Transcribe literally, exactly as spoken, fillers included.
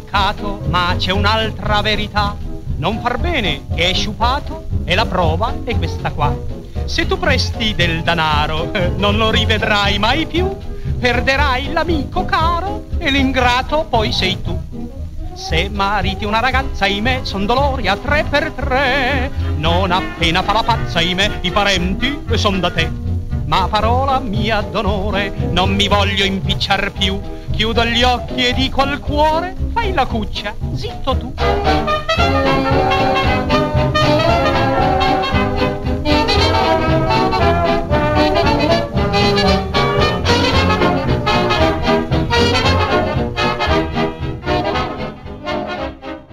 peccato, ma c'è un'altra verità. Non far bene che è sciupato, e la prova è questa qua. Se tu presti del danaro, eh, non lo rivedrai mai più, perderai l'amico caro e l'ingrato poi sei tu. Se mariti una ragazza, ahimè, son dolori a tre per tre. Non appena fa la pazza, ahimè, i parenti son da te. Ma parola mia d'onore, non mi voglio impicciar più. Chiudo gli occhi e dico al cuore, fai la cuccia, zitto tu.